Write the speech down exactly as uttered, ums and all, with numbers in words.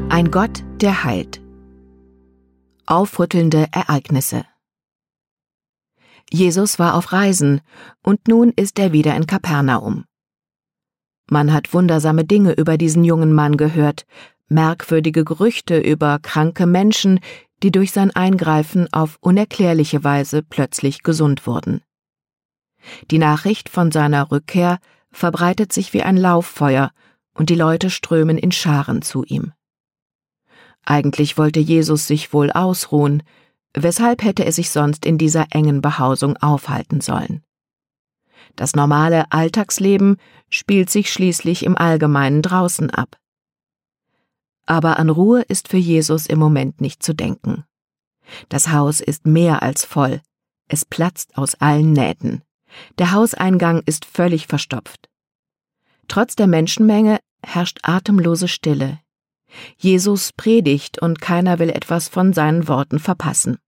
Ein Gott, der heilt. Aufrüttelnde Ereignisse. Jesus war auf Reisen, und nun ist er wieder in Kapernaum. Man hat wundersame Dinge über diesen jungen Mann gehört, merkwürdige Gerüchte über kranke Menschen, die durch sein Eingreifen auf unerklärliche Weise plötzlich gesund wurden. Die Nachricht von seiner Rückkehr verbreitet sich wie ein Lauffeuer, und die Leute strömen in Scharen zu ihm. Eigentlich wollte Jesus sich wohl ausruhen, weshalb hätte er sich sonst in dieser engen Behausung aufhalten sollen? Das normale Alltagsleben spielt sich schließlich im Allgemeinen draußen ab. Aber an Ruhe ist für Jesus im Moment nicht zu denken. Das Haus ist mehr als voll, es platzt aus allen Nähten. Der Hauseingang ist völlig verstopft. Trotz der Menschenmenge herrscht atemlose Stille. Jesus predigt und keiner will etwas von seinen Worten verpassen.